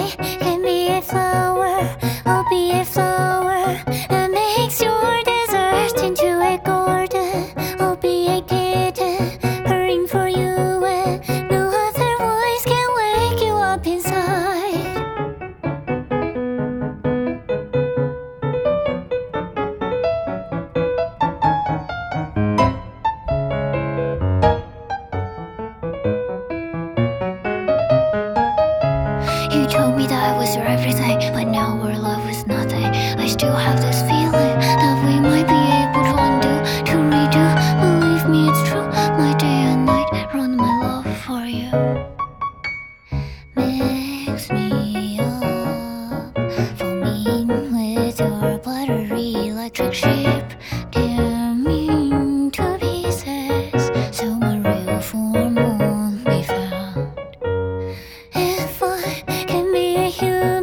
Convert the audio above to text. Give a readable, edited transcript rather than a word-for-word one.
can be a flower, or be a flower that makes your desert into a garden, or be a kitten purring for you when no other voice can wake you up inside. You told me that I was your everything, but now our love is nothing. I still have this feeling that we might be able to undo, to redo. Believe me, it's true. My day and night run my love for you. Mix me up, foaming with your buttery electric sheep. Tear me to pieces, so my real form won't be found. If I can be a human